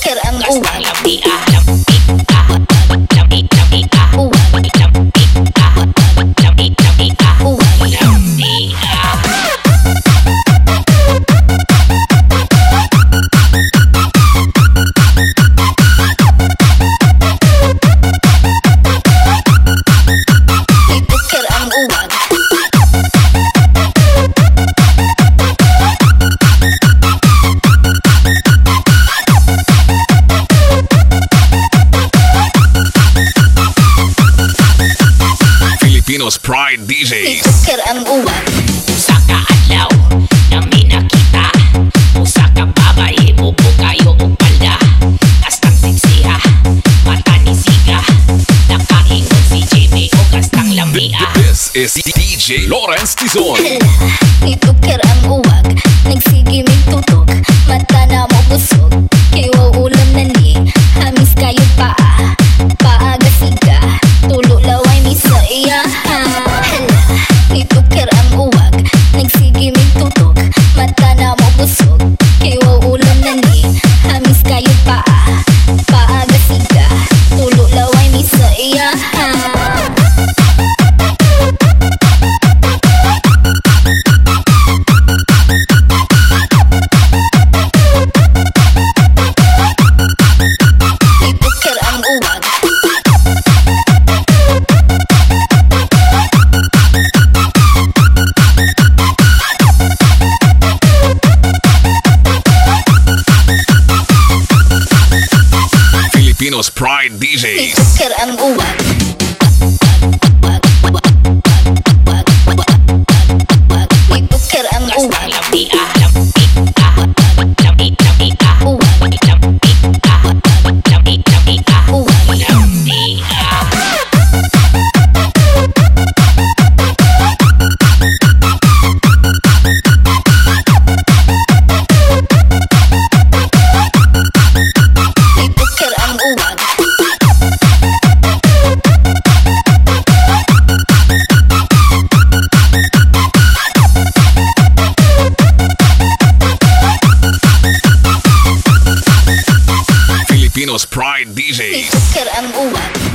Itukir ang uwag. Filipinos Pride DJs. Itukir ang uwag. Usa ka adlaw na may nakita, usa ka babae bubo kayo og palda, kastang seksiha mata ni siga, nakaingon si Jimmy o kastang lamia. This is DJ Lawrence Tizon. Itukir ang uwag. Nagsige mig tutok, mata na mo busog. Kay wa ulam na ni, hamis kayo paa. Paaga siga, tulo laway mi sa iya. Itukir ang uwag. Nagsige mig tutok, mata na mo busog. Kay wa ulam na ni, hamis kayo paa. Paaga siga, tulo laway mi sa iya. Itukir ang uwag. Filipinos Pride DJs. Itukir ang uwag. Itukir ang uwag. Itukir ang uwag. Filipinos Pride DJs. Itukir ang uwag.